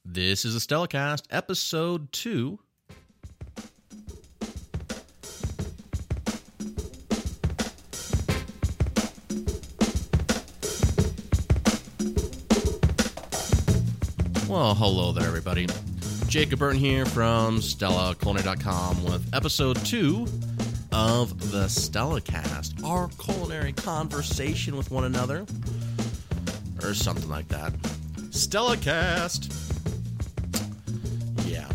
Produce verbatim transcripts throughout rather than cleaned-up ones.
This is the StellaCast, episode two. Well, hello there, everybody. Jacob Burton here from Stella Culinary dot com with episode two of the StellaCast, our culinary conversation with one another, or something like that. StellaCast. Yeah.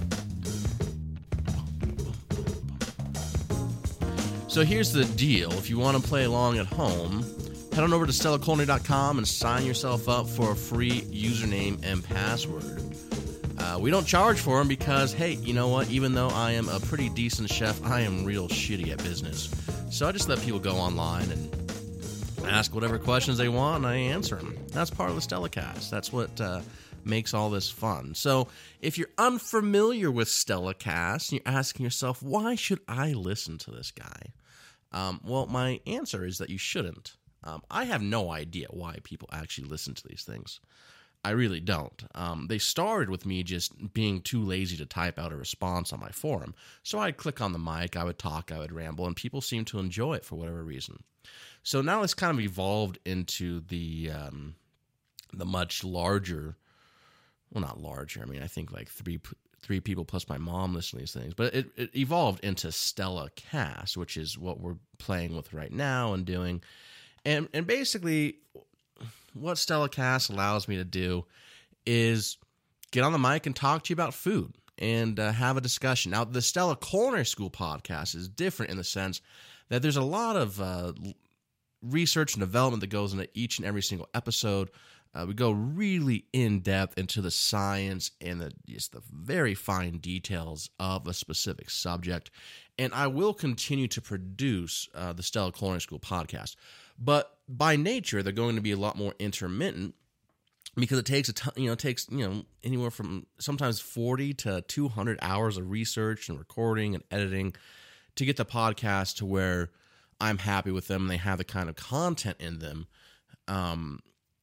So here's the deal. If you want to play along at home, head on over to Stella Culinary dot com and sign yourself up for a free username and password. Uh, we don't charge for them because, hey, you know what? Even though I am a pretty decent chef, I am real shitty at business. So I just let people go online and ask whatever questions they want, and I answer them. That's part of the StellaCast. That's what uh, makes all this fun. So if you're unfamiliar with StellaCast, and you're asking yourself, why should I listen to this guy? Um, well, my answer is that you shouldn't. Um, I have no idea why people actually listen to these things. I really don't. Um, they started with me just being too lazy to type out a response on my forum. So I'd click on the mic, I would talk, I would ramble, and people seemed to enjoy it for whatever reason. So now it's kind of evolved into the um, the much larger, well, not larger. I mean, I think like three three people plus my mom listen to these things. But it, it evolved into StellaCast, which is what we're playing with right now and doing. And and basically, what StellaCast allows me to do is get on the mic and talk to you about food and uh, have a discussion. Now, the Stella Culinary School podcast is different in the sense that there's a lot of uh, research and development that goes into each and every single episode. Uh, we go really in depth into the science and the just the very fine details of a specific subject. And I will continue to produce uh, the Stella Culinary School podcast. But by nature, they're going to be a lot more intermittent because it takes a ton, you know, it takes, you know, anywhere from sometimes forty to two hundred hours of research and recording and editing to get the podcast to where I'm happy with them and they have the kind of content in them um,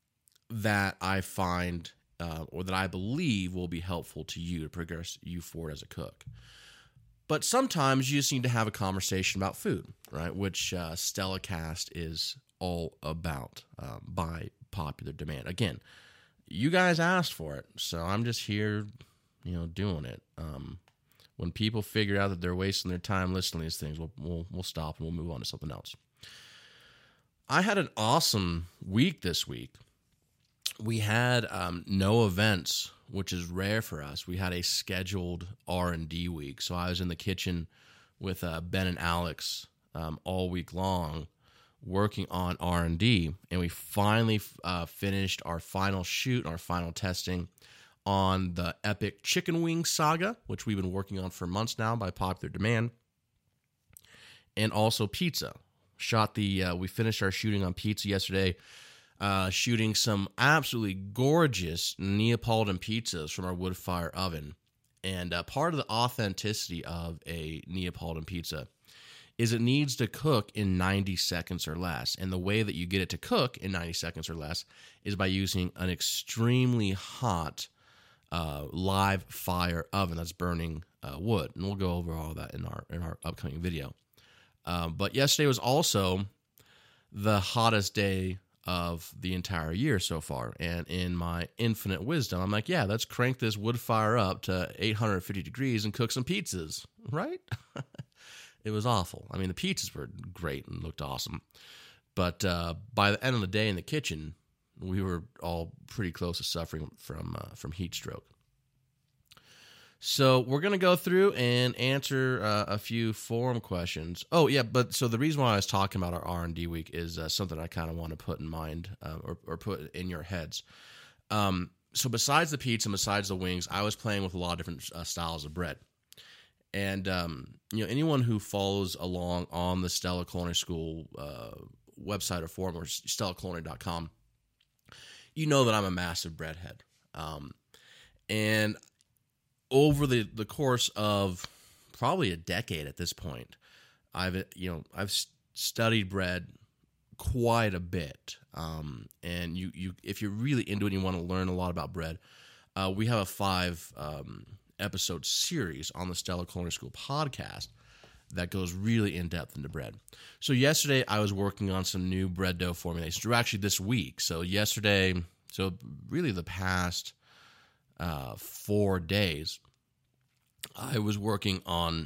that I find uh, or that I believe will be helpful to you to progress you forward as a cook. But sometimes you just need to have a conversation about food, right? Which uh, StellaCast is all about uh, by popular demand. Again, you guys asked for it, so I'm just here, you know, doing it. Um, when people figure out that they're wasting their time listening to these things, we'll, we'll we'll stop and we'll move on to something else. I had an awesome week this week. We had um, no events, which is rare for us. We had a scheduled R and D week. So I was in the kitchen with uh, Ben and Alex um, all week long working on R and D. And we finally uh, finished our final shoot, our final testing on the epic chicken wing saga, which we've been working on for months now by popular demand. And also pizza. Shot the, uh, we finished our shooting on pizza yesterday. Uh, shooting some absolutely gorgeous Neapolitan pizzas from our wood fire oven. And uh, part of the authenticity of a Neapolitan pizza is it needs to cook in ninety seconds or less. And the way that you get it to cook in ninety seconds or less is by using an extremely hot uh, live fire oven that's burning uh, wood. And we'll go over all that in our in our upcoming video. Uh, but yesterday was also the hottest day of the entire year so far. And in my infinite wisdom, I'm like, yeah, let's crank this wood fire up to eight hundred fifty degrees and cook some pizzas, right? It was awful. I mean, the pizzas were great and looked awesome. But uh, by the end of the day in the kitchen, we were all pretty close to suffering from uh, from heat stroke. So we're going to go through and answer uh, a few forum questions. Oh, yeah, but so the reason why I was talking about our R and D week is uh, something I kind of want to put in mind uh, or, or put in your heads. Um, so besides the pizza and besides the wings, I was playing with a lot of different uh, styles of bread. And, um, you know, anyone who follows along on the Stella Culinary School uh, website or forum or Stella Culinary dot com, you know that I'm a massive breadhead. Um, and over the, the course of probably a decade at this point, I've, you know, I've studied bread quite a bit. Um, and you, you, if you're really into it and you want to learn a lot about bread, uh, we have a five um, episode series on the Stellar Culinary School podcast that goes really in depth into bread. So yesterday I was working on some new bread dough formulations, or actually this week. So yesterday, so really the past uh, four days, I was working on,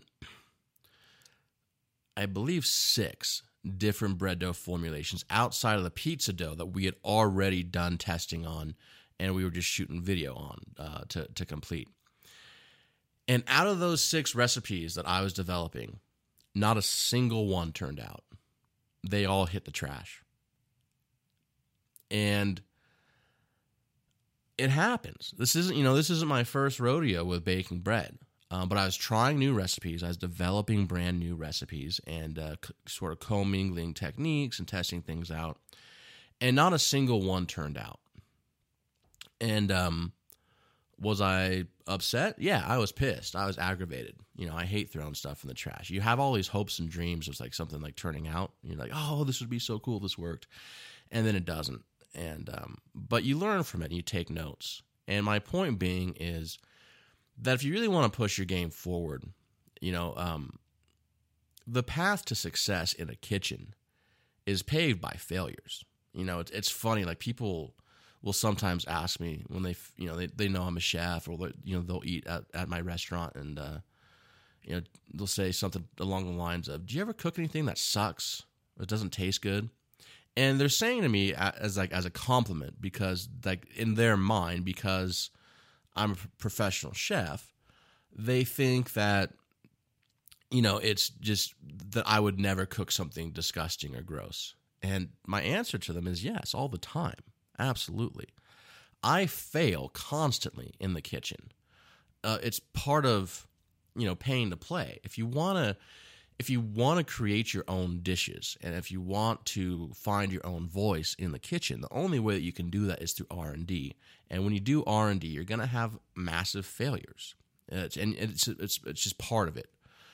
I believe, six different bread dough formulations outside of the pizza dough that we had already done testing on, and we were just shooting video on uh, to, to complete. And out of those six recipes that I was developing, not a single one turned out. They all hit the trash. And it happens. This isn't, you know, this isn't my first rodeo with baking bread. Uh, but I was trying new recipes. I was developing brand new recipes and uh, c- sort of commingling techniques and testing things out. And not a single one turned out. And um, was I upset? Yeah, I was pissed. I was aggravated. You know, I hate throwing stuff in the trash. You have all these hopes and dreams of like something like turning out. You're like, oh, this would be so cool if this worked. And then it doesn't. And um, but you learn from it and you take notes. And my point being is that if you really want to push your game forward, you know, um, the path to success in a kitchen is paved by failures. You know, it's, it's funny. Like people will sometimes ask me when they, you know, they, they know I'm a chef, or, you know, they'll eat at, at my restaurant and, uh, you know, they'll say something along the lines of, do you ever cook anything that sucks or it doesn't taste good? And they're saying to me as like, as a compliment, because like in their mind, because I'm a professional chef, they think that, you know, it's just that I would never cook something disgusting or gross. And my answer to them is yes, all the time. Absolutely. I fail constantly in the kitchen. Uh, it's part of, you know, paying to play. If you want to, if you want to create your own dishes, and if you want to find your own voice in the kitchen, the only way that you can do that is through R and D. And when you do R and D, you're going to have massive failures. It's, and it's, it's, it's just part of it.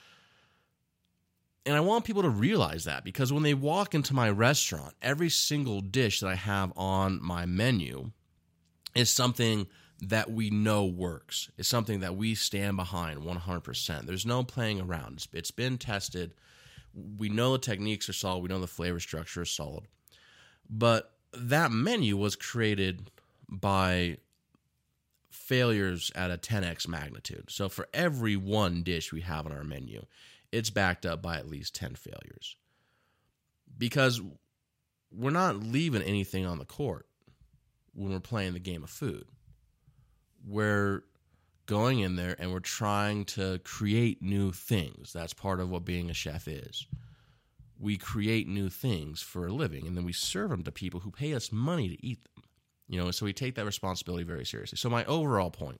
And I want people to realize that, because when they walk into my restaurant, every single dish that I have on my menu is something that we know works. It's something that we stand behind one hundred percent. There's no playing around. It's, it's been tested. We know the techniques are solid. We know the flavor structure is solid. But that menu was created by failures at a ten x magnitude. So for every one dish we have on our menu, it's backed up by at least ten failures. Because we're not leaving anything on the court when we're playing the game of food. We're going in there and we're trying to create new things. That's part of what being a chef is. We create new things for a living, and then we serve them to people who pay us money to eat them. You know, so we take that responsibility very seriously. So my overall point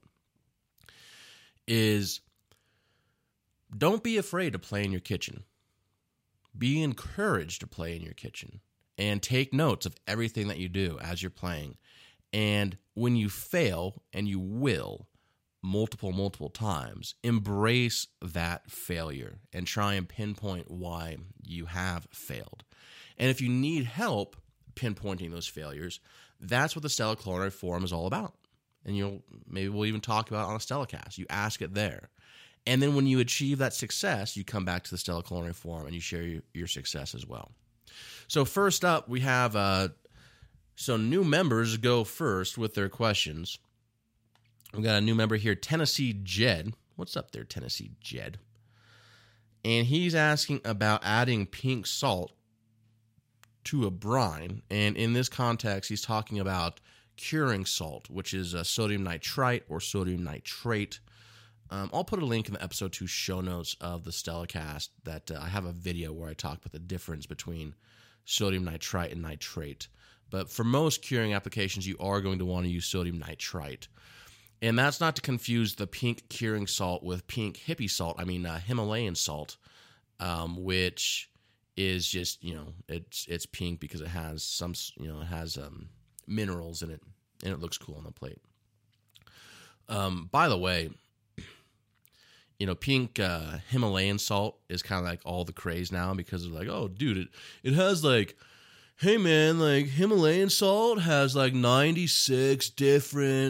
is, don't be afraid to play in your kitchen. Be encouraged to play in your kitchen, and take notes of everything that you do as you're playing. And when you fail, and you will, multiple, multiple times, embrace that failure and try and pinpoint why you have failed. And if you need help pinpointing those failures, that's what the Stellar Culinary Forum is all about. And you'll maybe we'll even talk about it on a StellaCast. You ask it there. And then when you achieve that success, you come back to the Stellar Culinary Forum and you share your, your success as well. So first up, we have... Uh, So new members go first with their questions. We've got a new member here, Tennessee Jed. What's up there, Tennessee Jed? And he's asking about adding pink salt to a brine. And in this context, he's talking about curing salt, which is uh, sodium nitrite or sodium nitrate. Um, I'll put a link in the episode two show notes of the StellaCast that uh, I have a video where I talk about the difference between sodium nitrite and nitrate. But for most curing applications, you are going to want to use sodium nitrite. And that's not to confuse the pink curing salt with pink hippie salt. I mean, uh, Himalayan salt, um, which is just, you know, it's it's pink because it has some, you know, it has um, minerals in it, and it looks cool on the plate. Um, by the way, you know, pink uh, Himalayan salt is kind of like all the craze now, because they're like, oh, dude, it, it has like, hey, man, like Himalayan salt has like ninety-six different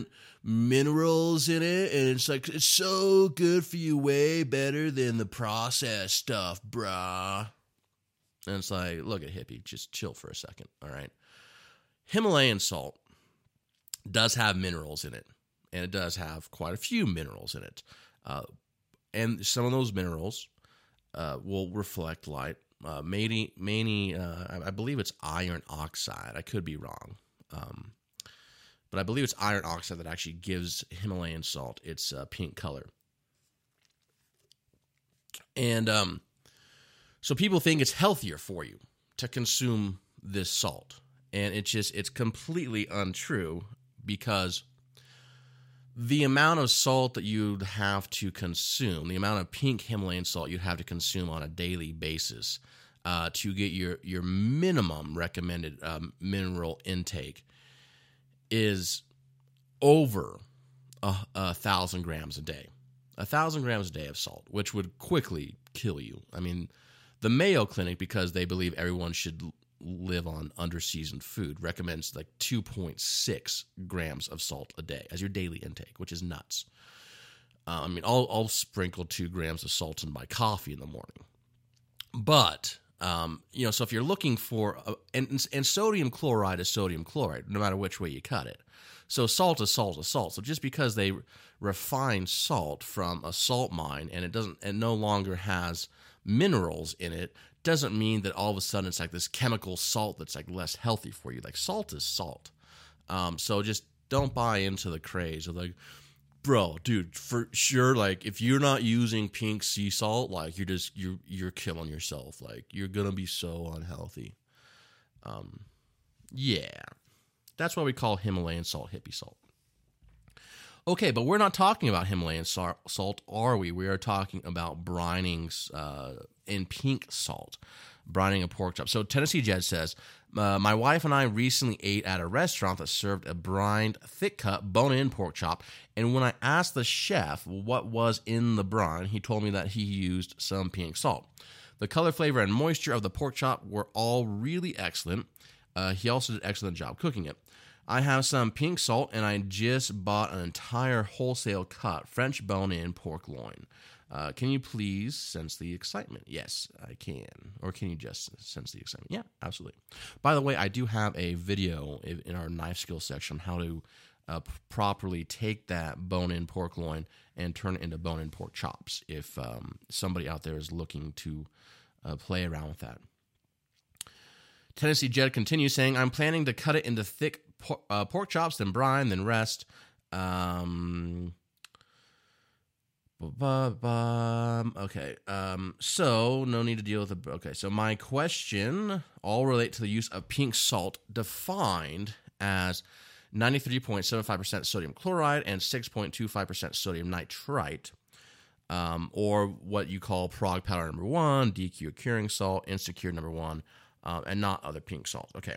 minerals in it, and it's like, it's so good for you, way better than the processed stuff, brah. And it's like, look at hippie, just chill for a second, all right? Himalayan salt does have minerals in it, and it does have quite a few minerals in it. Uh, and some of those minerals uh, will reflect light. Uh, mainly, mainly uh, I believe it's iron oxide. I could be wrong. Um, but I believe it's iron oxide that actually gives Himalayan salt its uh, pink color. And um, so people think it's healthier for you to consume this salt. And it's just, it's completely untrue, because the amount of salt that you'd have to consume, the amount of pink Himalayan salt you'd have to consume on a daily basis uh, to get your, your minimum recommended um, mineral intake is over a, a thousand grams a day. A thousand grams a day of salt, which would quickly kill you. I mean, the Mayo Clinic, because they believe everyone should live on under-seasoned food, recommends like two point six grams of salt a day as your daily intake, which is nuts. Uh, I mean, I'll, I'll sprinkle two grams of salt in my coffee in the morning. But, um, you know, so if you're looking for, a, and, and sodium chloride is sodium chloride, no matter which way you cut it. So salt is salt is salt. So just because they refine salt from a salt mine and it doesn't, it no longer has minerals in it, doesn't mean that all of a sudden it's like this chemical salt that's like less healthy for you. Like, salt is salt. Um, so just don't buy into the craze of like, bro, dude, for sure, like, if you're not using pink sea salt, like, you're just, you're, you're killing yourself. Like, you're going to be so unhealthy. Um, yeah. That's why we call Himalayan salt hippie salt. Okay, but we're not talking about Himalayan salt, are we? We are talking about brining uh, in pink salt, brining a pork chop. So Tennessee Jed says, uh, my wife and I recently ate at a restaurant that served a brined, thick-cut, bone-in pork chop, and when I asked the chef what was in the brine, he told me that he used some pink salt. The color, flavor, and moisture of the pork chop were all really excellent. Uh, he also did an excellent job cooking it. I have some pink salt, and I just bought an entire wholesale cut French bone-in pork loin. Uh, can you please sense the excitement? Yes, I can. Or can you just sense the excitement? Yeah, absolutely. By the way, I do have a video in our knife skills section on how to uh, properly take that bone-in pork loin and turn it into bone-in pork chops, if um, somebody out there is looking to uh, play around with that. Tennessee Jed continues saying, I'm planning to cut it into thick por- uh, pork chops, then brine, then rest. Um, okay, um, so no need to deal with it. Okay, so my question all relate to the use of pink salt, defined as ninety-three point seven five percent sodium chloride and six point two five percent sodium nitrite. Um, or what you call prog powder number one, D Q curing salt, Instacure number one, Uh, and not other pink salt. Okay.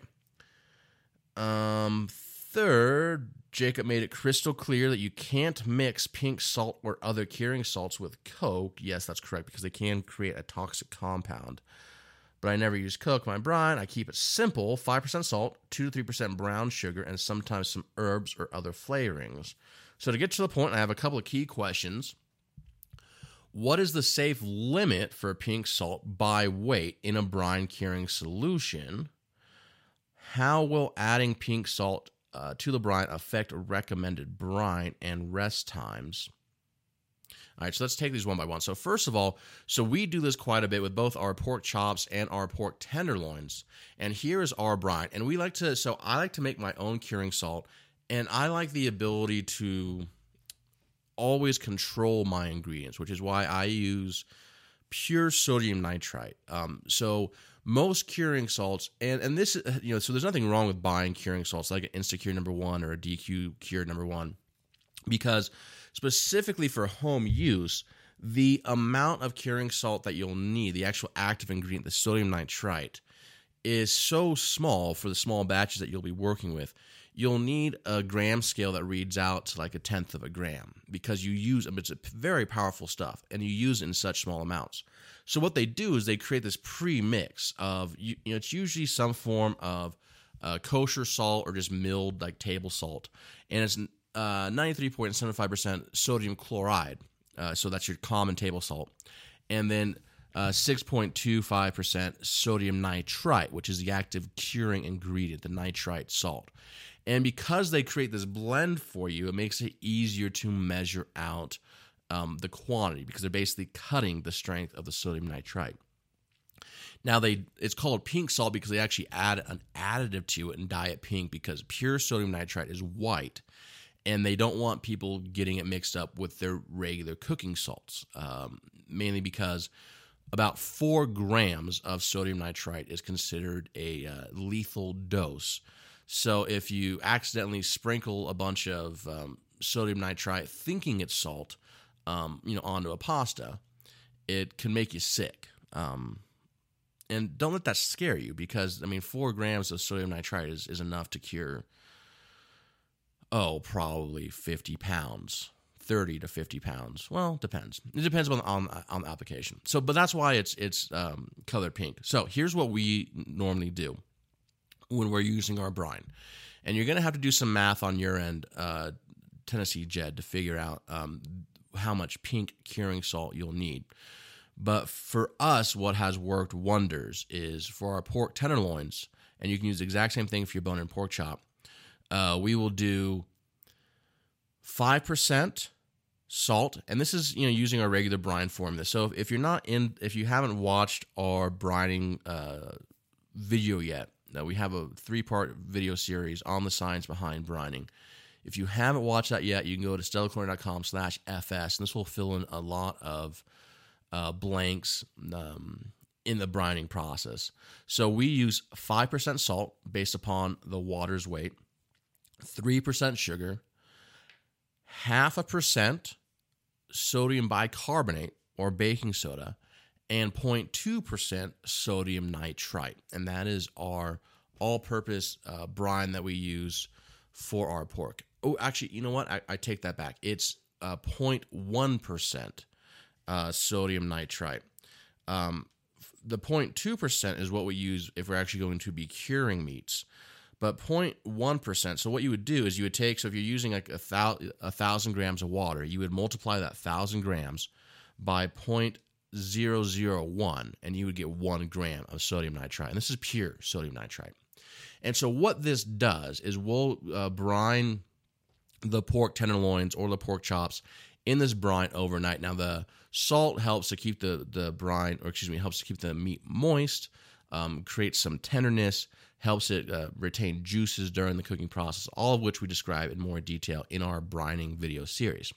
Um, third, Jacob made it crystal clear that you can't mix pink salt or other curing salts with Coke. Yes, that's correct, because they can create a toxic compound. But I never use Coke in my brine. I keep it simple, five percent salt, two to three percent brown sugar, and sometimes some herbs or other flavorings. So to get to the point, I have a couple of key questions. What is the safe limit for pink salt by weight in a brine curing solution? How will adding pink salt uh, to the brine affect recommended brine and rest times? All right, so let's take these one by one. So first of all, so we do this quite a bit with both our pork chops and our pork tenderloins. And here is our brine. And we like to, so I like to make my own curing salt, and I like the ability to always control my ingredients, which is why I use pure sodium nitrite. Um, so most curing salts, and, and this, you know, so there's nothing wrong with buying curing salts like an Instacure number one or a D Q Cure number one, because specifically for home use, the amount of curing salt that you'll need, the actual active ingredient, the sodium nitrite, is so small for the small batches that you'll be working with. You'll need a gram scale that reads out to like a tenth of a gram, because you use, it's a very powerful stuff, and you use it in such small amounts. So what they do is they create this pre-mix of, you know, it's usually some form of uh, kosher salt or just milled like table salt, and it's uh, ninety-three point seven five percent sodium chloride. Uh, so that's your common table salt. And then uh, six point two five percent sodium nitrite, which is the active curing ingredient, the nitrite salt. And because they create this blend for you, it makes it easier to measure out um, the quantity, because they're basically cutting the strength of the sodium nitrite. Now, they it's called pink salt because they actually add an additive to it and dye it pink, because pure sodium nitrite is white, and they don't want people getting it mixed up with their regular cooking salts, um, mainly because about four grams of sodium nitrite is considered a uh, lethal dose. So if you accidentally sprinkle a bunch of um, sodium nitrite thinking it's salt, um, you know, onto a pasta, it can make you sick. Um, and don't let that scare you, because, I mean, four grams of sodium nitrite is, is enough to cure, oh, probably fifty pounds, thirty to fifty pounds. Well, depends. It depends on on, on the application. So, but that's why it's it's um, colored pink. So here's what we normally do when we're using our brine. And you're going to have to do some math on your end, uh, Tennessee Jed, to figure out um, how much pink curing salt you'll need. But for us, what has worked wonders is for our pork tenderloins, and you can use the exact same thing for your bone and pork chop, uh, we will do five percent salt, and this is, you know, using our regular brine formula. So if, if you're not in, if you haven't watched our brining uh, video yet, now we have a three-part video series on the science behind brining. If you haven't watched that yet, you can go to stellaculinary.com slash FS, and this will fill in a lot of uh, blanks um, in the brining process. So we use five percent salt based upon the water's weight, three percent sugar, half a percent sodium bicarbonate or baking soda, and zero point two percent sodium nitrite. And that is our all-purpose uh, brine that we use for our pork. Oh, actually, you know what? I, I take that back. It's uh, zero point one percent uh, sodium nitrite. Um, the zero point two percent is what we use if we're actually going to be curing meats. But zero point one percent, so what you would do is you would take, so if you're using like a, thou, a thousand grams of water, you would multiply that one thousand grams by zero point zero zero one, and you would get one gram of sodium nitrite. And this is pure sodium nitrite. And so what this does is we'll uh, brine the pork tenderloins or the pork chops in this brine overnight. Now, the salt helps to keep the, the brine, or excuse me, helps to keep the meat moist, um, creates some tenderness, helps it uh, retain juices during the cooking process, all of which we describe in more detail in our brining video series.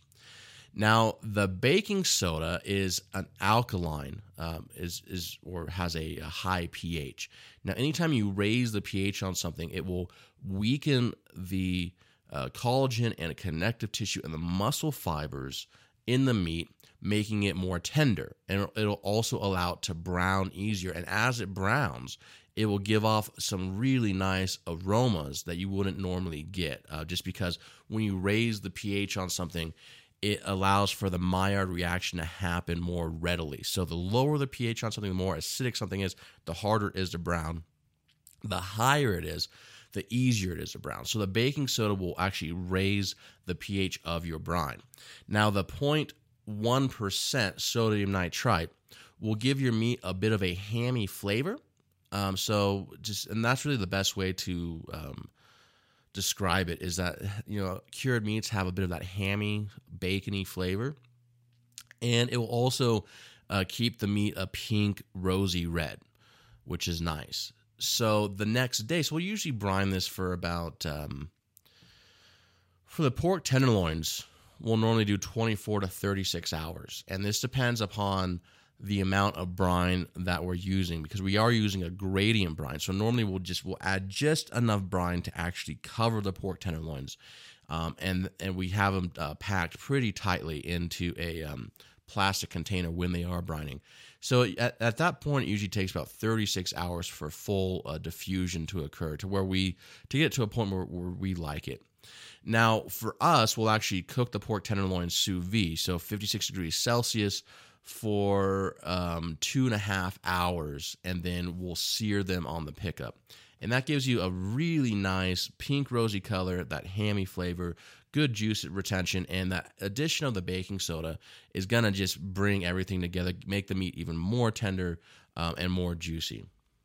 Now, the baking soda is an alkaline, um, is is or has a, a high pH. Now, anytime you raise the pH on something, it will weaken the uh, collagen and connective tissue and the muscle fibers in the meat, making it more tender. And it'll, it'll also allow it to brown easier. And as it browns, it will give off some really nice aromas that you wouldn't normally get, uh, just because when you raise the pH on something, it allows for the Maillard reaction to happen more readily. So the lower the pH on something, the more acidic something is, the harder it is to brown. The higher it is, the easier it is to brown. So the baking soda will actually raise the pH of your brine. Now, the zero point one percent sodium nitrite will give your meat a bit of a hammy flavor. Um, so just, and that's really the best way to um, describe it, is that, you know, cured meats have a bit of that hammy, bacony flavor, and it will also uh, keep the meat a pink, rosy red, which is nice. So the next day, so we'll usually brine this for about, um, for the pork tenderloins, we'll normally do twenty-four to thirty-six hours, and this depends upon the amount of brine that we're using, because we are using a gradient brine. So normally we'll just we'll add just enough brine to actually cover the pork tenderloins, um, and and we have them uh, packed pretty tightly into a um, plastic container when they are brining. So at, at that point, it usually takes about thirty-six hours for full uh, diffusion to occur, to where we to get to a point where, where we like it. Now, for us, we'll actually cook the pork tenderloins sous vide, so fifty-six degrees Celsius, for um, two and a half hours, and then we'll sear them on the pickup. And that gives you a really nice pink rosy color, that hammy flavor, good juice retention, and that addition of the baking soda is going to just bring everything together, make the meat even more tender um, and more juicy.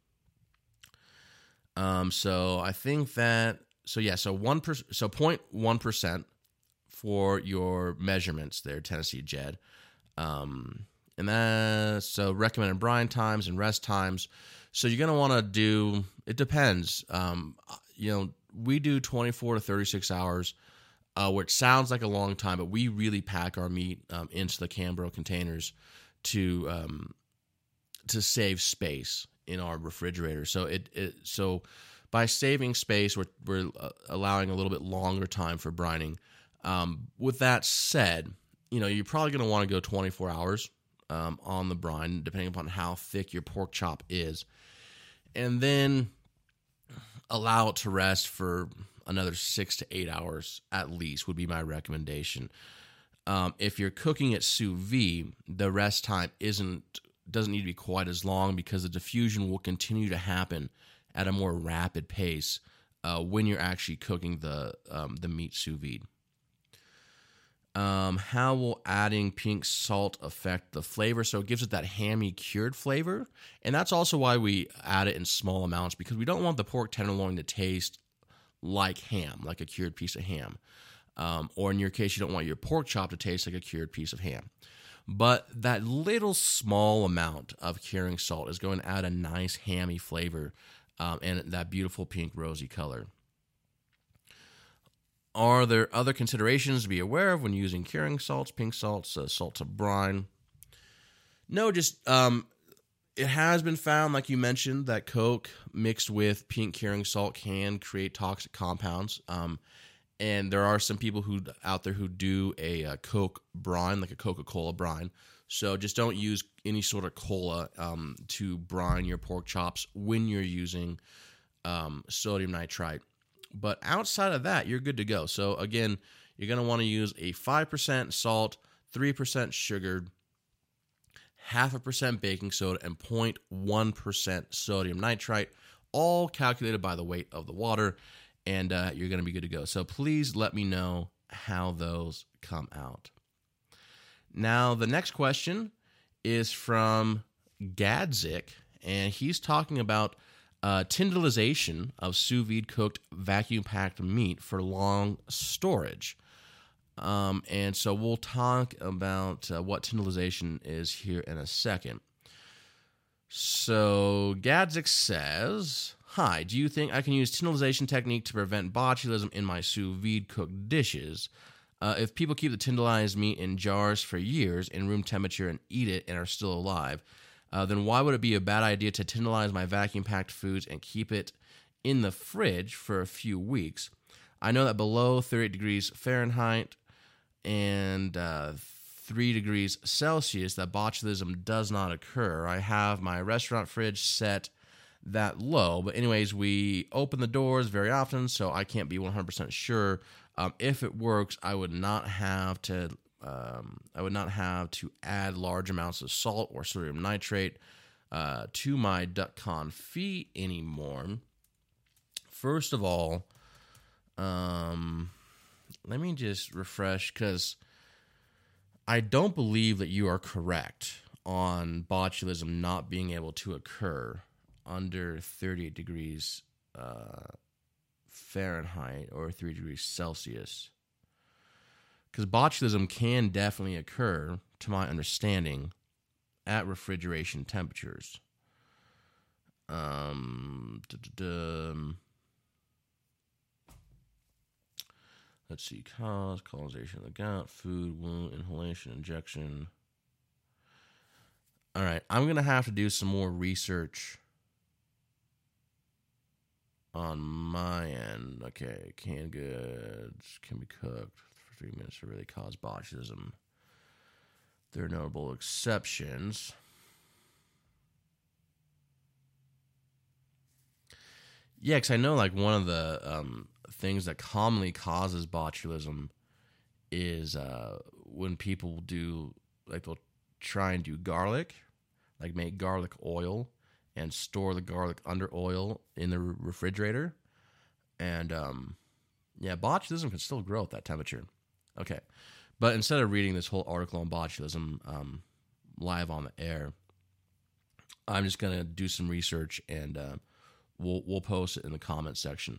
Um, so I think that, so yeah, so one per, so zero point one percent for your measurements there, Tennessee Jed. Um, and that, so recommended brine times and rest times. So you're going to want to do, it depends. Um, you know, we do twenty-four to thirty-six hours, uh, which sounds like a long time, but we really pack our meat um, into the Cambro containers to um, to save space in our refrigerator. So it, it so by saving space, we're we're allowing a little bit longer time for brining. Um, with that said, you know, you're probably going to want to go twenty-four hours um, on the brine, depending upon how thick your pork chop is, and then allow it to rest for another six to eight hours at least would be my recommendation. Um, if you're cooking it sous vide, the rest time isn't doesn't need to be quite as long because the diffusion will continue to happen at a more rapid pace uh, when you're actually cooking the um, the meat sous vide. Um, how will adding pink salt affect the flavor? So it gives it that hammy cured flavor, and that's also why we add it in small amounts, because we don't want the pork tenderloin to taste like ham, like a cured piece of ham. Um, or in your case, you don't want your pork chop to taste like a cured piece of ham. But that little small amount of curing salt is going to add a nice hammy flavor um, and that beautiful pink rosy color. Are there other considerations to be aware of when using curing salts, pink salts, uh, salt to brine? No, just um, it has been found, like you mentioned, that Coke mixed with pink curing salt can create toxic compounds. Um, and there are some people who out there who do a, a Coke brine, like a Coca-Cola brine. So just don't use any sort of cola um, to brine your pork chops when you're using um, sodium nitrite. But outside of that, you're good to go. So again, you're going to want to use a five percent salt, three percent sugar, half a percent baking soda, and zero point one percent sodium nitrite, all calculated by the weight of the water, and uh, you're going to be good to go. So please let me know how those come out. Now, the next question is from Gadzik, and he's talking about Uh, tyndallization of sous vide cooked vacuum packed meat for long storage. Um, and so we'll talk about uh, what tyndallization is here in a second. So Gadzik says, hi, do you think I can use tyndallization technique to prevent botulism in my sous vide cooked dishes? Uh, if people keep the tyndallized meat in jars for years in room temperature and eat it and are still alive, Uh, then why would it be a bad idea to tyndallize my vacuum-packed foods and keep it in the fridge for a few weeks? I know that below thirty degrees Fahrenheit and uh, three degrees Celsius, that botulism does not occur. I have my restaurant fridge set that low, but anyways, we open the doors very often, so I can't be one hundred percent sure. Um, if it works, I would not have to... Um, I would not have to add large amounts of salt or sodium nitrate uh, to my duck confit anymore. First of all, um, let me just refresh, because I don't believe that you are correct on botulism not being able to occur under thirty-eight degrees uh, Fahrenheit or three degrees Celsius. Because botulism can definitely occur, to my understanding, at refrigeration temperatures. Um, let's see, cause, colonization of the gut, food, wound, inhalation, injection. All right, I'm going to have to do some more research on my end. Okay, canned goods can be cooked for three minutes to really cause botulism. There are notable exceptions. Yeah, because I know like one of the um, things that commonly causes botulism is uh, when people do, like they'll try and do garlic, like make garlic oil and store the garlic under oil in the refrigerator. And um, Yeah, botulism can still grow at that temperature. Okay. But instead of reading this whole article on botulism um, live on the air, I'm just going to do some research and uh, we'll we'll post it in the comment section.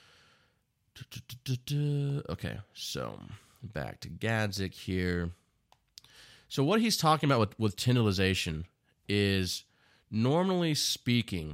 Okay, so back to Gadzik here. So what he's talking about with, with tyndallization is, normally speaking,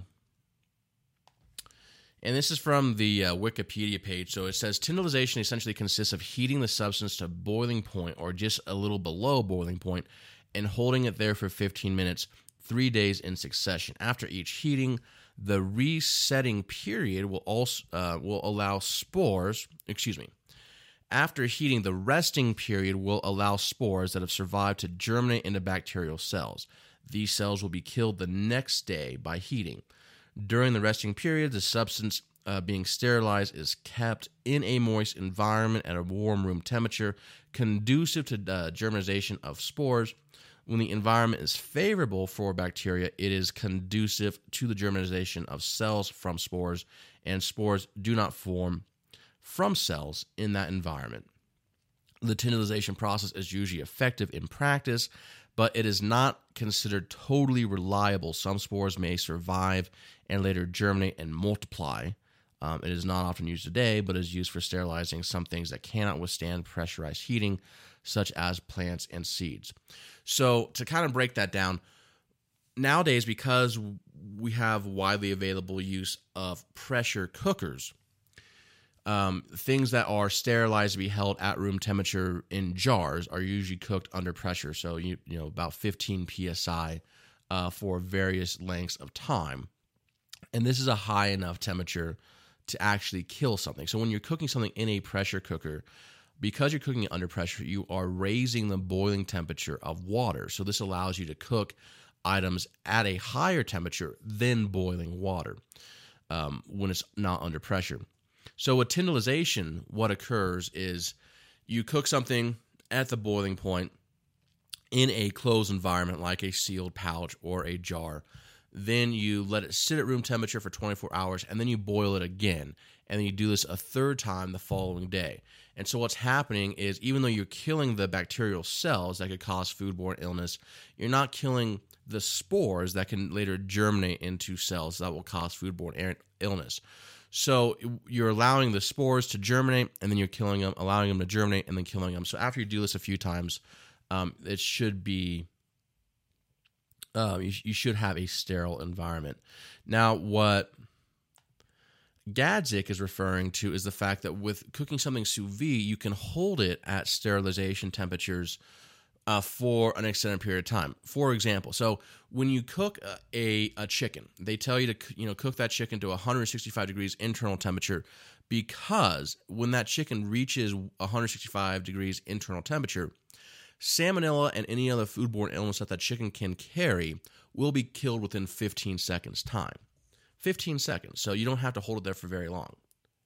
and this is from the uh, Wikipedia page, so it says tyndallization essentially consists of heating the substance to boiling point or just a little below boiling point and holding it there for fifteen minutes, three days in succession. After each heating, the resetting period will also uh, will allow spores, excuse me, after heating, the resting period will allow spores that have survived to germinate into bacterial cells. These cells will be killed the next day by heating. During the resting period, the substance uh, being sterilized is kept in a moist environment at a warm room temperature, conducive to uh, germination of spores. When the environment is favorable for bacteria, it is conducive to the germination of cells from spores, and spores do not form from cells in that environment. The tyndallization process is usually effective in practice, but it is not considered totally reliable. Some spores may survive and later germinate and multiply. Um, it is not often used today, but is used for sterilizing some things that cannot withstand pressurized heating, such as plants and seeds. So to kind of break that down, nowadays, because we have widely available use of pressure cookers, Um, things that are sterilized to be held at room temperature in jars are usually cooked under pressure, so you you know about fifteen P S I uh, for various lengths of time. And this is a high enough temperature to actually kill something. So when you're cooking something in a pressure cooker, because you're cooking it under pressure, you are raising the boiling temperature of water. So this allows you to cook items at a higher temperature than boiling water um, when it's not under pressure. So with tyndallization, what occurs is you cook something at the boiling point in a closed environment like a sealed pouch or a jar. Then you let it sit at room temperature for twenty-four hours, and then you boil it again. And then you do this a third time the following day. And so what's happening is, even though you're killing the bacterial cells that could cause foodborne illness, you're not killing the spores that can later germinate into cells that will cause foodborne illness. So you're allowing the spores to germinate, and then you're killing them, allowing them to germinate, and then killing them. So after you do this a few times, um, it should be, uh, you, you should have a sterile environment. Now, what Gadzik is referring to is the fact that with cooking something sous vide, you can hold it at sterilization temperatures Uh, for an extended period of time. For example, so when you cook a, a chicken, they tell you to you know cook that chicken to one hundred sixty-five degrees internal temperature, because when that chicken reaches one hundred sixty-five degrees internal temperature, salmonella and any other foodborne illness that that chicken can carry will be killed within fifteen seconds time. fifteen seconds, so you don't have to hold it there for very long.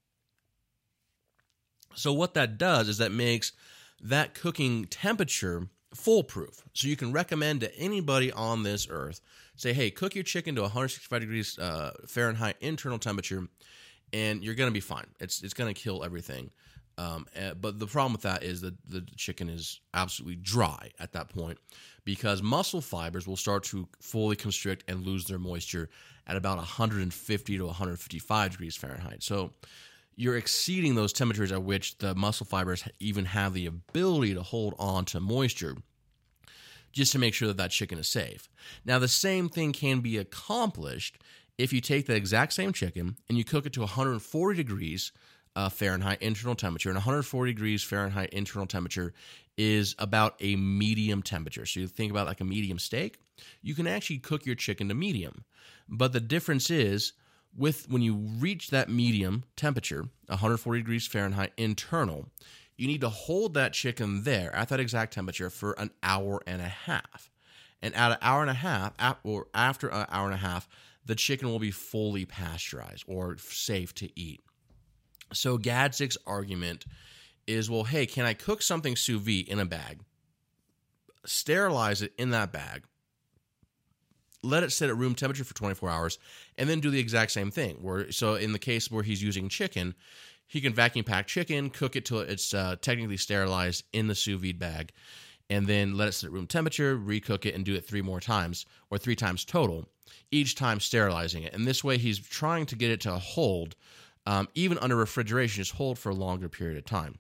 So what that does is that makes that cooking temperature foolproof. So you can recommend to anybody on this earth, say, hey, cook your chicken to one hundred sixty-five degrees uh, Fahrenheit internal temperature, and you're going to be fine. It's it's going to kill everything. Um, uh, but the problem with that is that the chicken is absolutely dry at that point, because muscle fibers will start to fully constrict and lose their moisture at about one hundred fifty to one hundred fifty-five degrees Fahrenheit. So you're exceeding those temperatures at which the muscle fibers even have the ability to hold on to moisture, just to make sure that that chicken is safe. Now, the same thing can be accomplished if you take the exact same chicken and you cook it to one hundred forty degrees uh, Fahrenheit internal temperature. And one hundred forty degrees Fahrenheit internal temperature is about a medium temperature. So you think about like a medium steak. You can actually cook your chicken to medium. But the difference is, with when you reach that medium temperature, one hundred forty degrees Fahrenheit internal, you need to hold that chicken there at that exact temperature for an hour and a half. And at an hour and a half, or after an hour and a half, the chicken will be fully pasteurized or safe to eat. So Gadzik's argument is, well, hey, can I cook something sous vide in a bag, sterilize it in that bag, let it sit at room temperature for twenty-four hours, and then do the exact same thing? Where, so in the case where he's using chicken, he can vacuum pack chicken, cook it till it's uh, technically sterilized in the sous vide bag, and then let it sit at room temperature, recook it, and do it three more times, or three times total, each time sterilizing it. And this way, he's trying to get it to hold, um, even under refrigeration, just hold for a longer period of time.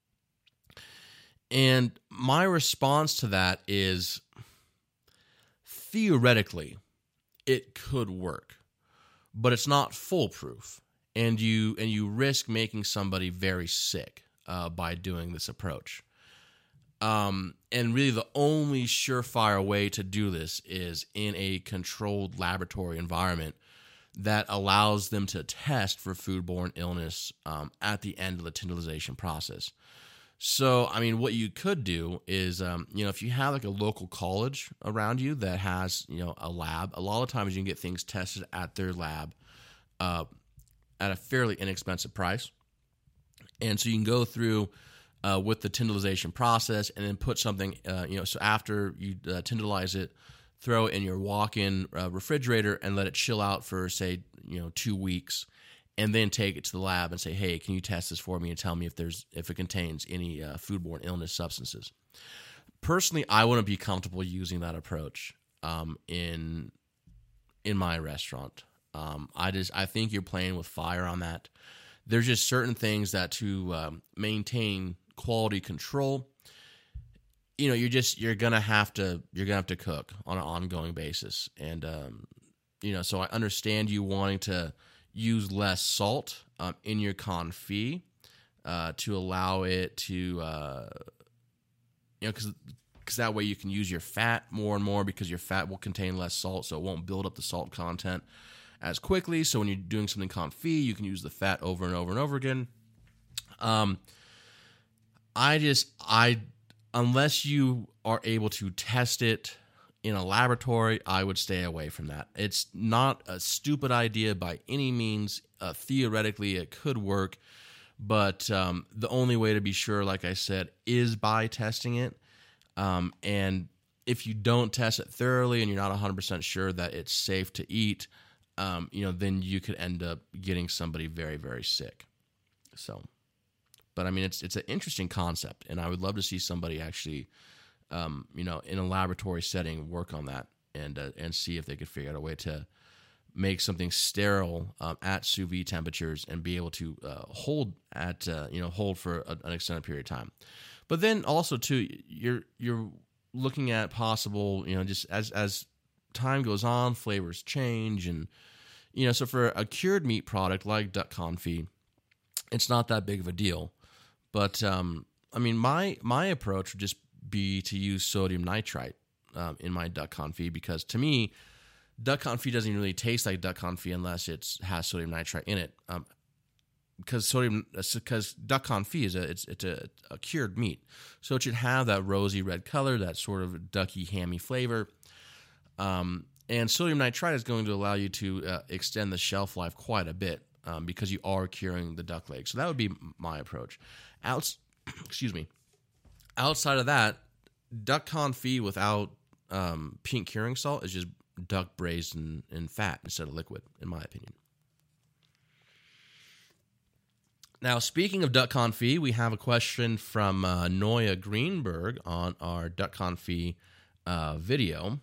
And my response to that is, theoretically, it could work, but it's not foolproof, and you and you risk making somebody very sick uh, by doing this approach. Um, and really, the only surefire way to do this is in a controlled laboratory environment that allows them to test for foodborne illness um, at the end of the tindalization process. So, I mean, what you could do is, um, you know, if you have like a local college around you that has, you know, a lab, a lot of times you can get things tested at their lab uh, at a fairly inexpensive price. And so you can go through uh, with the tindalization process and then put something, uh, you know, so after you uh, tindalize it, throw it in your walk-in uh, refrigerator and let it chill out for, say, you know, two weeks. And then take it to the lab and say, hey, can you test this for me and tell me if there's if it contains any uh, foodborne illness substances? Personally, I wouldn't be comfortable using that approach um, in in my restaurant. Um, I just I think you're playing with fire on that. There's just certain things that to um, maintain quality control, you know, you're just you're gonna have to you're gonna have to cook on an ongoing basis, and um, you know, so I understand you wanting to use less salt um, in your confit uh, to allow it to, uh, you know, because because that way you can use your fat more and more because your fat will contain less salt, so it won't build up the salt content as quickly. So when you're doing something confit, you can use the fat over and over and over again. Um, I just, I, unless you are able to test it in a laboratory, I would stay away from that. It's not a stupid idea by any means. Uh, theoretically, it could work, but um, the only way to be sure, like I said, is by testing it. Um, and if you don't test it thoroughly and you're not one hundred percent sure that it's safe to eat, um, you know, then you could end up getting somebody very, very sick. So, but I mean, it's it's an interesting concept, and I would love to see somebody actually, um, you know, in a laboratory setting, work on that and uh, and see if they could figure out a way to make something sterile um, at sous vide temperatures and be able to uh, hold at uh, you know hold for a, an extended period of time. But then also too, you're you're looking at possible, you know, just as as time goes on, flavors change, and you know, so for a cured meat product like duck confit, it's not that big of a deal. But um, I mean, my my approach would just be to use sodium nitrite um, in my duck confit, because to me, duck confit doesn't really taste like duck confit unless it has sodium nitrite in it. Um, because sodium, because duck confit is a it's it's a, a cured meat, so it should have that rosy red color, that sort of ducky hammy flavor. Um, and sodium nitrite is going to allow you to uh, extend the shelf life quite a bit um, because you are curing the duck leg. So that would be my approach. Out, excuse me. Outside of that, duck confit without um, pink curing salt is just duck braised in, in fat instead of liquid, in my opinion. Now, speaking of duck confit, we have a question from uh, Noya Greenberg on our duck confit uh, video.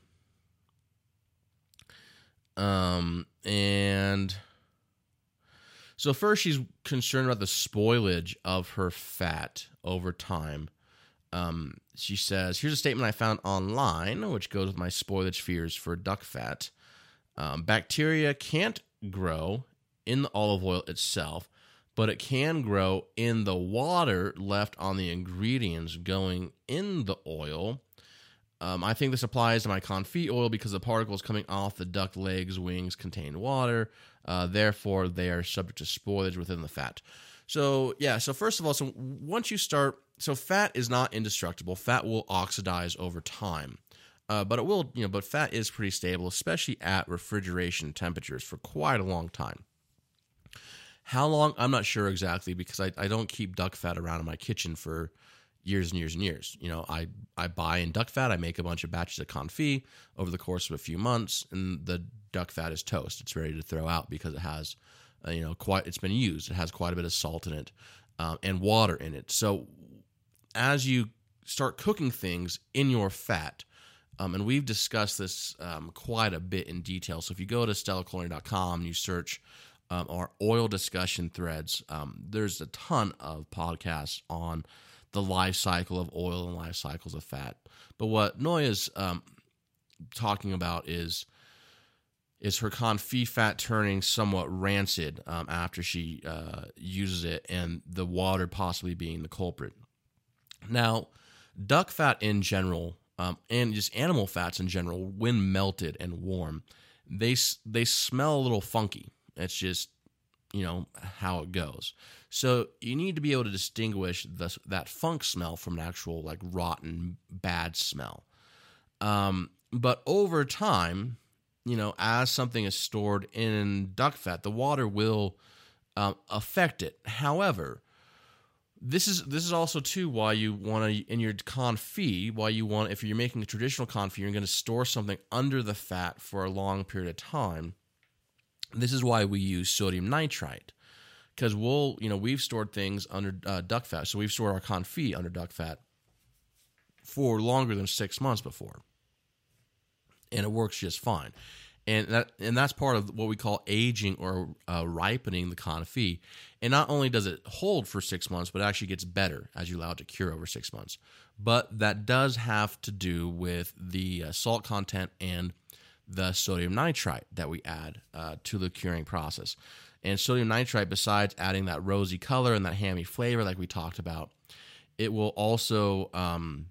Um, and so first she's concerned about the spoilage of her fat over time. Um, she says, here's a statement I found online, which goes with my spoilage fears for duck fat. Um, bacteria can't grow in the olive oil itself, but it can grow in the water left on the ingredients going in the oil. Um, I think this applies to my confit oil because the particles coming off the duck legs, wings contain water. Uh, therefore, they are subject to spoilage within the fat. So, yeah, so first of all, so once you start, so fat is not indestructible. Fat will oxidize over time. Uh, but it will, you know, but fat is pretty stable, especially at refrigeration temperatures for quite a long time. How long? I'm not sure exactly, because I, I don't keep duck fat around in my kitchen for years and years and years. You know, I, I buy in duck fat. I make a bunch of batches of confit over the course of a few months, and the duck fat is toast. It's ready to throw out because it has uh, you know, quite it's been used. It has quite a bit of salt in it um, and water in it. So as you start cooking things in your fat, um, and we've discussed this um, quite a bit in detail. So if you go to Stella Culinary dot com and you search um, our oil discussion threads, um, there's a ton of podcasts on the life cycle of oil and life cycles of fat. But what Noya's um, talking about is is her confit fat turning somewhat rancid um, after she uh, uses it, and the water possibly being the culprit. Now, duck fat in general, um, and just animal fats in general, when melted and warm, they they smell a little funky. It's just, you know, how it goes. So you need to be able to distinguish the, that funk smell from an actual like rotten, bad smell. Um, but over time, you know, as something is stored in duck fat, the water will um, affect it. However, this is this is also too why you want to, in your confit, why you want, if you're making a traditional confit, you're going to store something under the fat for a long period of time. This is why we use sodium nitrite, because we'll, you know, we've stored things under uh, duck fat. So we've stored our confit under duck fat for longer than six months before, and it works just fine. And that and that's part of what we call aging or uh, ripening the confit. And not only does it hold for six months, but it actually gets better as you allow it to cure over six months. But that does have to do with the uh, salt content and the sodium nitrite that we add uh, to the curing process. And sodium nitrite, besides adding that rosy color and that hammy flavor like we talked about, it will also um,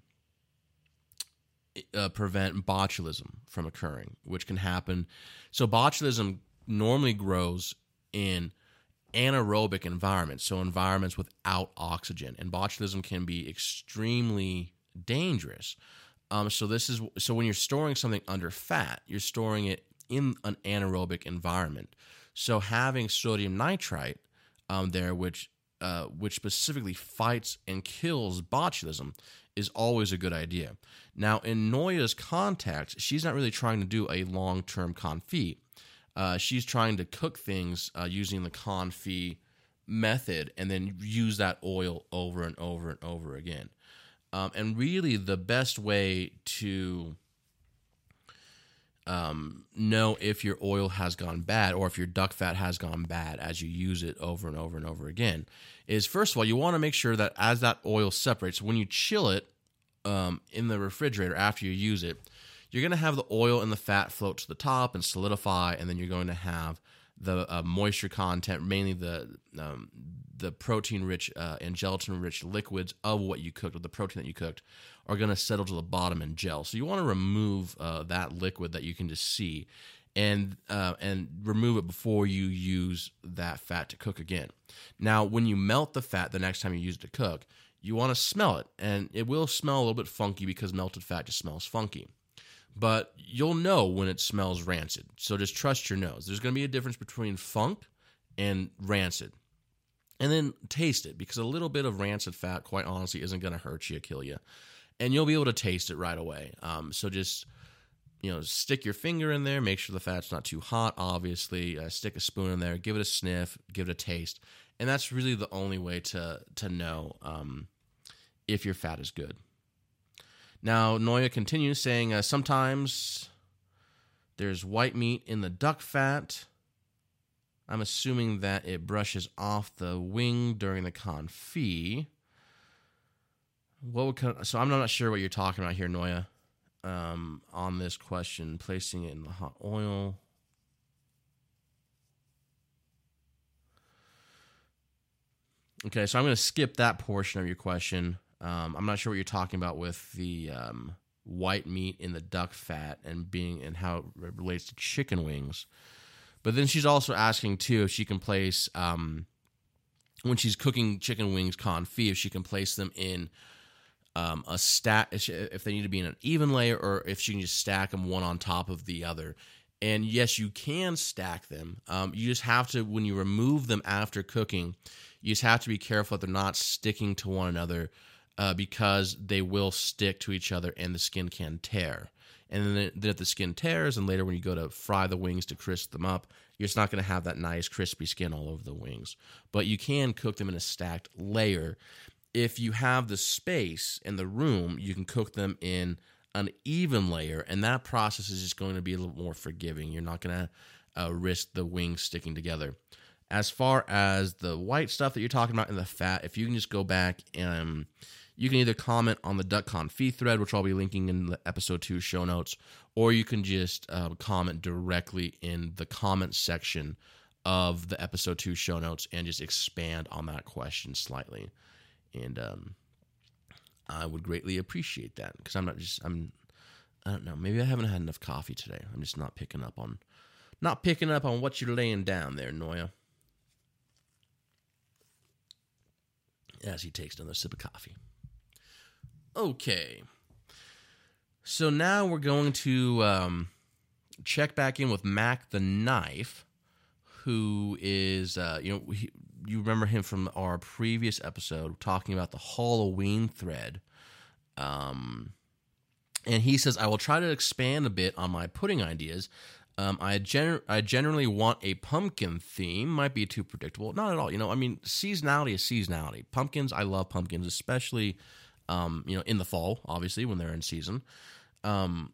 uh, prevent botulism from occurring, which can happen. So botulism normally grows in anaerobic environments, so environments without oxygen, and botulism can be extremely dangerous. Um, so this is so when you're storing something under fat, you're storing it in an anaerobic environment. So having sodium nitrite um, there, which uh, which specifically fights and kills botulism, is always a good idea. Now, in Noya's context, she's not really trying to do a long-term confit. Uh, she's trying to cook things uh, using the confit method and then use that oil over and over and over again. Um, and really, the best way to um, know if your oil has gone bad or if your duck fat has gone bad as you use it over and over and over again is, first of all, you want to make sure that as that oil separates, when you chill it um, in the refrigerator after you use it, you're going to have the oil and the fat float to the top and solidify, and then you're going to have the uh, moisture content, mainly the um, the protein-rich uh, and gelatin-rich liquids of what you cooked, or the protein that you cooked, are going to settle to the bottom and gel. So you want to remove uh, that liquid that you can just see, and uh, and remove it before you use that fat to cook again. Now, when you melt the fat the next time you use it to cook, you want to smell it, and it will smell a little bit funky because melted fat just smells funky. But you'll know when it smells rancid, so just trust your nose. There's going to be a difference between funk and rancid. And then taste it, because a little bit of rancid fat, quite honestly, isn't going to hurt you, kill you. And you'll be able to taste it right away. Um, so just, you know, stick your finger in there, make sure the fat's not too hot, obviously. Uh, stick a spoon in there, give it a sniff, give it a taste. And that's really the only way to, to know um, if your fat is good. Now, Noya continues saying, uh, sometimes there's white meat in the duck fat. I'm assuming that it brushes off the wing during the confit. What would, so I'm not sure what you're talking about here, Noya, um, on this question, placing it in the hot oil. Okay, so I'm going to skip that portion of your question. Um, I'm not sure what you're talking about with the um, white meat in the duck fat and being and how it relates to chicken wings. But then she's also asking, too, if she can place, um, when she's cooking chicken wings confit, if she can place them in um, a stack, if they need to be in an even layer, or if she can just stack them one on top of the other. And yes, you can stack them. Um, you just have to, when you remove them after cooking, you just have to be careful that they're not sticking to one another uh, because they will stick to each other and the skin can tear. And then, then if the skin tears, and later when you go to fry the wings to crisp them up, you're just not going to have that nice crispy skin all over the wings. But you can cook them in a stacked layer. If you have the space in the room, you can cook them in an even layer, and that process is just going to be a little more forgiving. You're not going to uh, risk the wings sticking together. As far as the white stuff that you're talking about and the fat, if you can just go back and um, you can either comment on the Duck Confit thread, which I'll be linking in the episode two show notes, or you can just uh, comment directly in the comment section of the episode two show notes and just expand on that question slightly. And um, I would greatly appreciate that, because I'm not just, I'm, I don't know, maybe I haven't had enough coffee today. I'm just not picking up on, not picking up on what you're laying down there, Noya. As he takes another sip of coffee. Okay. So now we're going to um, check back in with Mac the Knife, who is, uh, you know, he, you remember him from our previous episode talking about the Halloween thread. Um, and he says, I will try to expand a bit on my pudding ideas. Um, I, gener- I generally want a pumpkin theme. Might be too predictable. Not at all. You know, I mean, seasonality is seasonality. Pumpkins, I love pumpkins, especially, um, you know, in the fall, obviously, when they're in season. Um,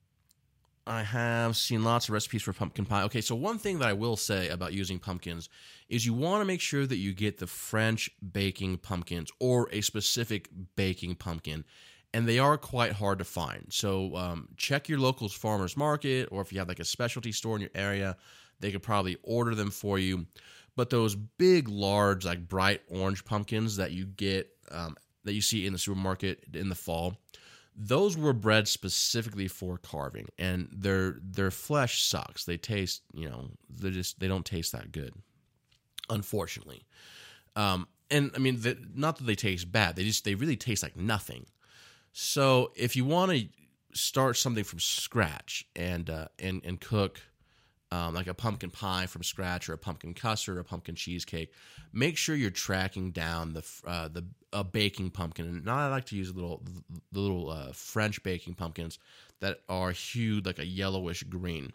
I have seen lots of recipes for pumpkin pie. Okay, so one thing that I will say about using pumpkins is you want to make sure that you get the French baking pumpkins or a specific baking pumpkin. And they are quite hard to find. So um, check your local farmer's market, or if you have like a specialty store in your area, they could probably order them for you. But those big, large, like bright orange pumpkins that you get, um, that you see in the supermarket in the fall, those were bred specifically for carving, and their their flesh sucks. They taste, you know, they just they don't taste that good, unfortunately. Um, and I mean, the, not that they taste bad. They just they really taste like nothing. So if you want to start something from scratch and uh, and and cook um, like a pumpkin pie from scratch, or a pumpkin custard, or a pumpkin cheesecake, make sure you're tracking down the uh, the a baking pumpkin. And now I like to use little the little uh, French baking pumpkins that are hued like a yellowish green.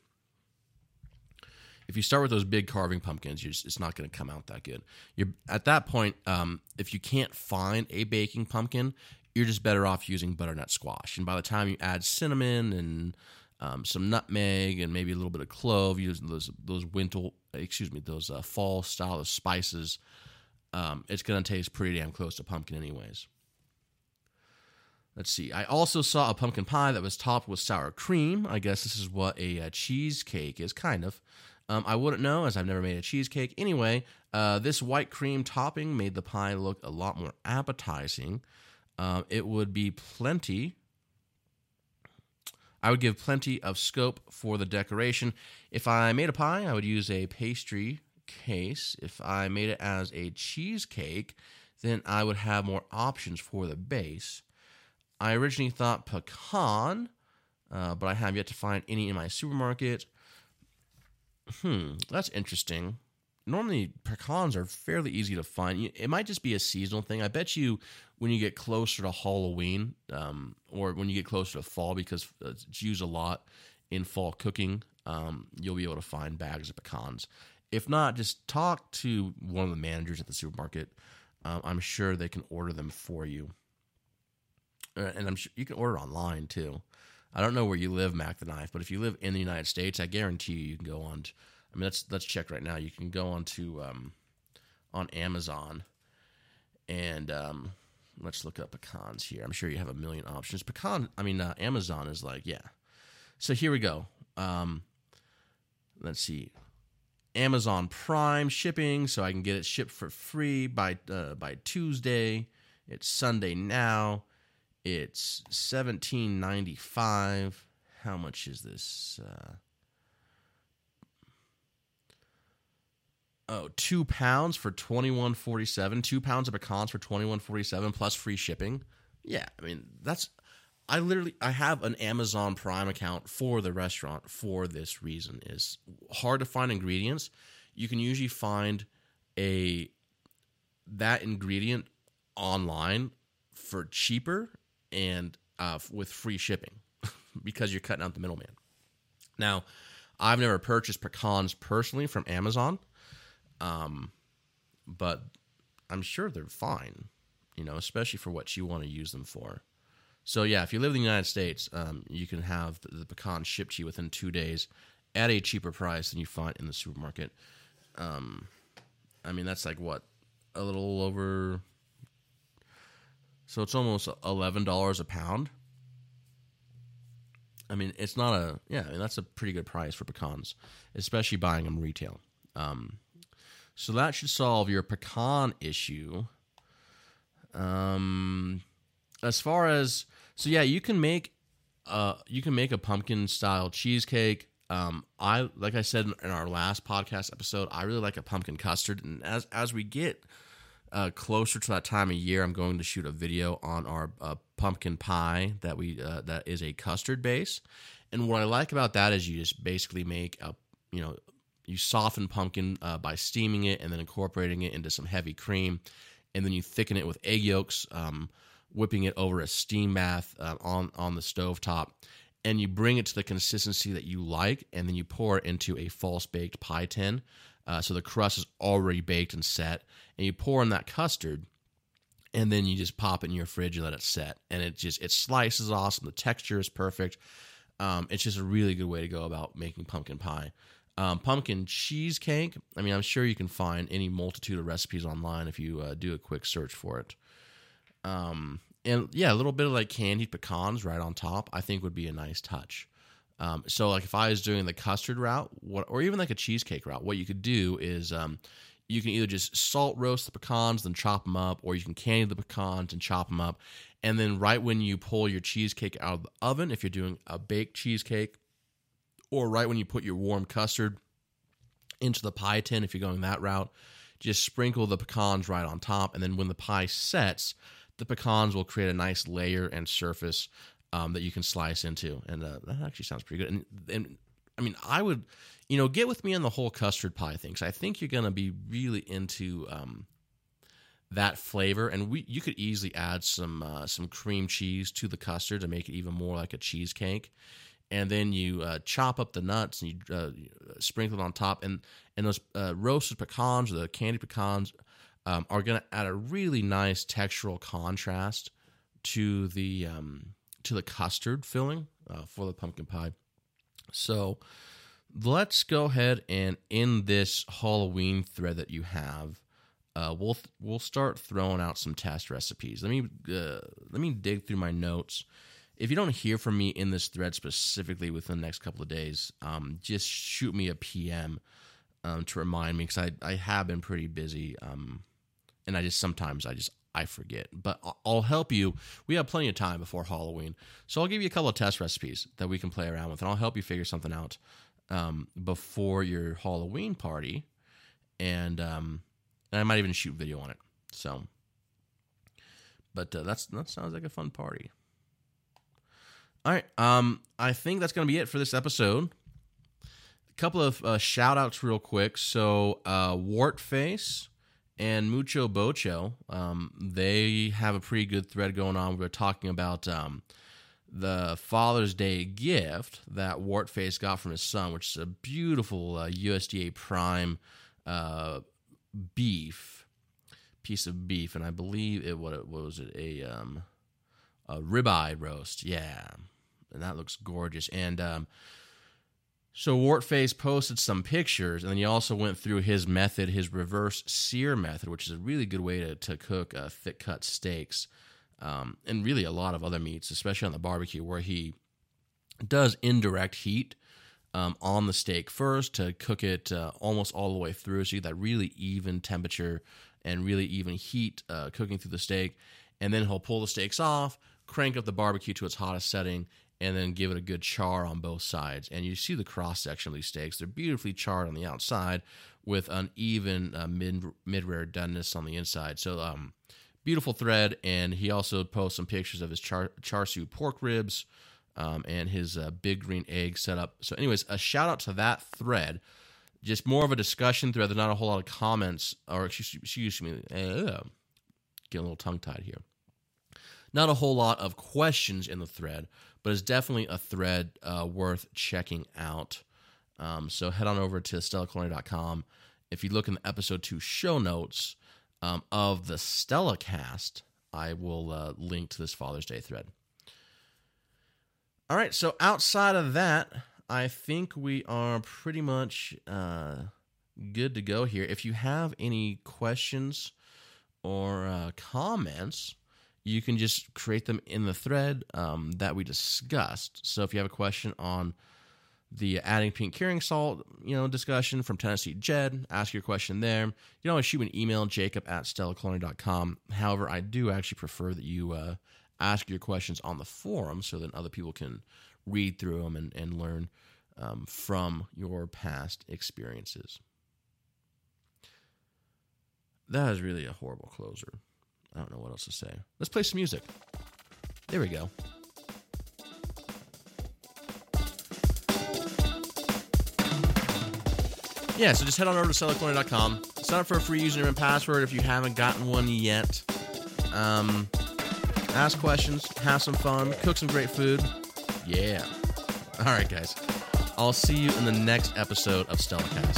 If you start with those big carving pumpkins, you're just, it's not going to come out that good. You're at that point, um, if you can't find a baking pumpkin, you're just better off using butternut squash. And by the time you add cinnamon and um, some nutmeg and maybe a little bit of clove, using those those winter, excuse me, those uh, fall style of spices, um, it's going to taste pretty damn close to pumpkin anyways. Let's see. I also saw a pumpkin pie that was topped with sour cream. I guess this is what a, a cheesecake is, kind of. Um, I wouldn't know, as I've never made a cheesecake. Anyway, uh, this white cream topping made the pie look a lot more appetizing. Um, it would be plenty. I would give plenty of scope for the decoration. If I made a pie, I would use a pastry case. If I made it as a cheesecake, then I would have more options for the base. I originally thought pecan, uh, but I have yet to find any in my supermarket. Hmm, that's interesting. Normally, pecans are fairly easy to find. It might just be a seasonal thing. I bet you when you get closer to Halloween, um, or when you get closer to fall, because it's used a lot in fall cooking, um, you'll be able to find bags of pecans. If not, just talk to one of the managers at the supermarket. Um, I'm sure they can order them for you. Uh, and I'm sure you can order online, too. I don't know where you live, Mac the Knife, but if you live in the United States, I guarantee you, you can go on. To, I mean, let's let's check right now. You can go on to um, on Amazon, and um, let's look up pecans here. I'm sure you have a million options. Pecan, I mean, uh, Amazon is like, yeah. So here we go. Um, let's see, Amazon Prime shipping, so I can get it shipped for free by uh, by Tuesday. It's Sunday now. It's seventeen ninety-five. How much is this? Uh, oh, two pounds for twenty-one forty-seven. Two pounds of pecans for twenty-one forty-seven plus free shipping. Yeah, I mean that's. I literally I have an Amazon Prime account for the restaurant for this reason. Is hard to find ingredients. You can usually find a that ingredient online for cheaper and uh, with free shipping because you're cutting out the middleman. Now, I've never purchased pecans personally from Amazon, um, but I'm sure they're fine, you know, especially for what you want to use them for. So, yeah, if you live in the United States, um, you can have the, the pecan shipped to you within two days at a cheaper price than you find in the supermarket. Um, I mean, that's like, what, a little over... So it's almost eleven dollars a pound. I mean, it's not a... Yeah, I mean, that's a pretty good price for pecans, especially buying them retail. Um, so that should solve your pecan issue. Um, as far as... So, yeah, you can make uh, you can make a pumpkin-style cheesecake. Um, I like I said in our last podcast episode, I really like a pumpkin custard. And as as we get... Uh, closer to that time of year, I'm going to shoot a video on our uh, pumpkin pie that we uh, that is a custard base. And what I like about that is you just basically make a, you know, you soften pumpkin uh, by steaming it and then incorporating it into some heavy cream, and then you thicken it with egg yolks, um, whipping it over a steam bath uh, on on the stovetop, and you bring it to the consistency that you like, and then you pour it into a false baked pie tin. Uh, so the crust is already baked and set, and you pour in that custard, and then you just pop it in your fridge and let it set. And it just it slices awesome. The texture is perfect. Um, it's just a really good way to go about making pumpkin pie. Um, pumpkin cheesecake. I mean, I'm sure you can find any multitude of recipes online if you uh, do a quick search for it. Um, and yeah, a little bit of like candied pecans right on top, I think would be a nice touch. Um, so like if I was doing the custard route, what, or even like a cheesecake route, what you could do is um, you can either just salt roast the pecans, then chop them up, or you can candy the pecans and chop them up. And then right when you pull your cheesecake out of the oven, if you're doing a baked cheesecake, or right when you put your warm custard into the pie tin, if you're going that route, just sprinkle the pecans right on top. And then when the pie sets, the pecans will create a nice layer and surface Um, that you can slice into, and uh, that actually sounds pretty good. And, and I mean, I would, you know, get with me on the whole custard pie thing. So I think you're going to be really into um, that flavor, and we you could easily add some uh, some cream cheese to the custard to make it even more like a cheesecake. And then you uh, chop up the nuts and you uh, sprinkle it on top, and and those uh, roasted pecans or the candied pecans um, are going to add a really nice textural contrast to the um, to the custard filling uh, for the pumpkin pie. So let's go ahead and in this Halloween thread that you have, uh, we'll we'll start throwing out some test recipes. Let me uh, let me dig through my notes. If you don't hear from me in this thread specifically within the next couple of days, um, just shoot me a P M um, to remind me, because I I have been pretty busy, um, and I just sometimes I just. I forget, but I'll help you. We have plenty of time before Halloween, so I'll give you a couple of test recipes that we can play around with, and I'll help you figure something out um, before your Halloween party, and, um, and I might even shoot video on it. So, but uh, that's that sounds like a fun party. All right, um, I think that's going to be it for this episode. A couple of uh, shout outs real quick. So, uh, Wartface and Mucho Bocho, um, they have a pretty good thread going on. We're talking about um, the Father's Day gift that Wartface got from his son, which is a beautiful uh, U S D A Prime uh, beef, piece of beef, and I believe it what, what was it a um, a ribeye roast, yeah, and that looks gorgeous. And um, So Wartface posted some pictures, and then he also went through his method, his reverse sear method, which is a really good way to, to cook uh, thick-cut steaks, um, and really a lot of other meats, especially on the barbecue, where he does indirect heat um, on the steak first to cook it uh, almost all the way through, so you get that really even temperature and really even heat uh, cooking through the steak, and then he'll pull the steaks off, crank up the barbecue to its hottest setting, and then give it a good char on both sides. And you see the cross-section of these steaks. They're beautifully charred on the outside with an even uh, mid, mid-rare doneness on the inside. So um, beautiful thread, and he also posts some pictures of his char, char siu pork ribs um, and his uh, big green egg setup. So anyways, a shout-out to that thread. Just more of a discussion thread. There's not a whole lot of comments, or excuse, excuse me, uh, getting a little tongue-tied here. Not a whole lot of questions in the thread, but it's definitely a thread uh, worth checking out. Um, so head on over to stella culinary dot com. If you look in the episode two show notes um, of the Stella Cast, I will uh, link to this Father's Day thread. All right, so outside of that, I think we are pretty much uh, good to go here. If you have any questions or uh, comments, you can just create them in the thread um, that we discussed. So if you have a question on the adding pink curing salt, you know, discussion from Tennessee Jed, ask your question there. You can always shoot an email, jacob at stella culinary dot com. However, I do actually prefer that you uh, ask your questions on the forum so that other people can read through them and, and learn um, from your past experiences. That is really a horrible closer. I don't know what else to say. Let's play some music. There we go. Yeah, so just head on over to stella culinary dot com. Sign up for a free username and password if you haven't gotten one yet. Um, ask questions, have some fun, cook some great food. Yeah. All right, guys. I'll see you in the next episode of StellaCast.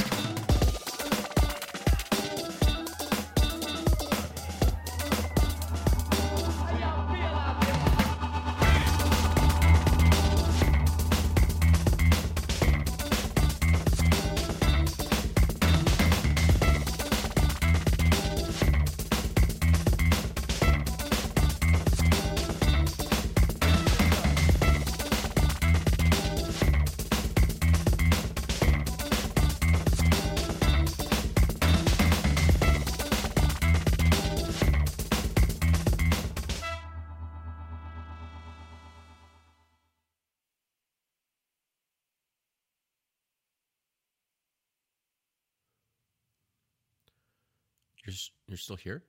You're, you're still here?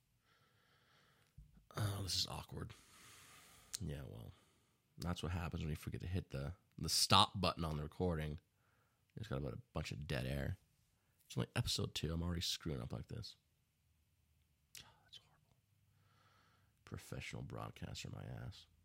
Oh, this is awkward. Yeah, well, that's what happens when you forget to hit the, the stop button on the recording. It's got about a bunch of dead air. It's only episode two. I'm already screwing up like this. Oh, that's horrible. Professional broadcaster, my ass.